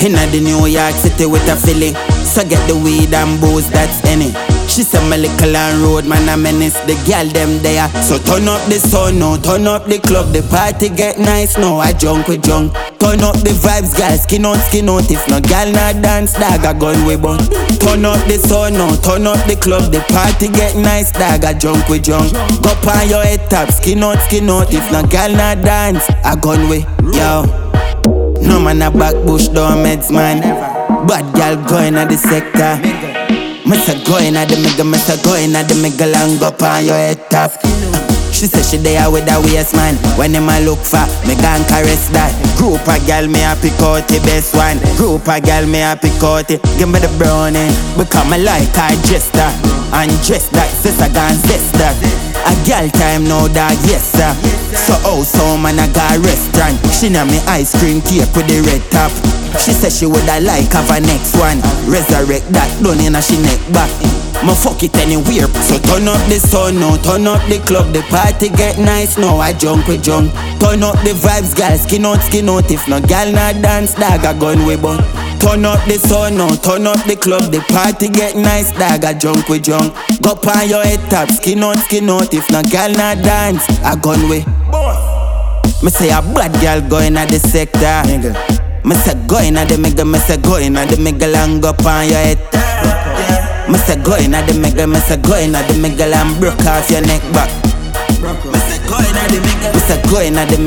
Inna the New York City with a Philly. So get the weed and booze, that's any. She said my little and road, man a menace. The girl them there. So turn up the sun now, turn up the club. The party get nice now, I junk with junk. Turn up the vibes, girl, skin out. If no girl not dance, dog a gun we bun. Turn up the sun now, turn up the club. The party get nice, dog a junk with junk. Go on your head top, skin out. If no girl not dance, a gun we, yo. No man a back bush down meds, man. Bad girl going at the sector. Missa going at the mega long up on your head top. She said she there with a waist man. When him a look for, me gon' caress that. Group a girl me a pick out the best one. Group a girl me a pick out it. Give me the brownie, because me like her dress that. And dress that, sister gon' zest that. A girl time now dog, yes sir. So man I got a restaurant. She na me ice cream cake with the red top. She said she woulda like have a next one. Resurrect that done inna she neck back. Ma fuck it anywhere. So turn up the sun now, turn up the club. The party get nice now, I junk with junk. Turn up the vibes, girl, skin out. If no girl not dance, dog a gun we bun. Turn up the sun now, turn up the club. The party get nice, dog a junk with junk. Go on your head top, skin out. If no girl not dance, a gun we. Me say a bad girl going at the sector. Me say going at the mega, me say going at the mega long up on your head. Me say going at the mega, and broke off your neck back. Me say going at the mega, going at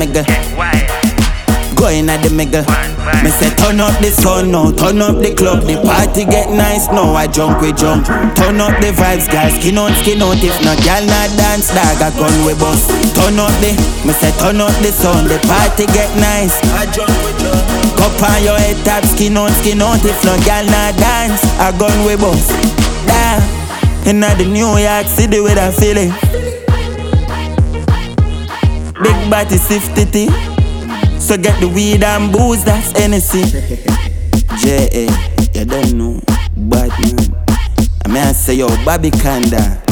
the mega. Me say turn up the sun now, turn up the club. The party get nice now, I junk with junk. Turn up the vibes, guys, skin out. If no girl not dance, dog a gun we bust. Turn up the, me say turn up the sun. The party get nice, I junk with junk. Cup on your head top, skin out. If no girl not dance, a gun we bust. Yeah, inna the New York City with a feeling. Big body safety. So get the weed and booze, that's NSC. J.A., you don't know, bad man. I mean I say yo, Bobby Kanda.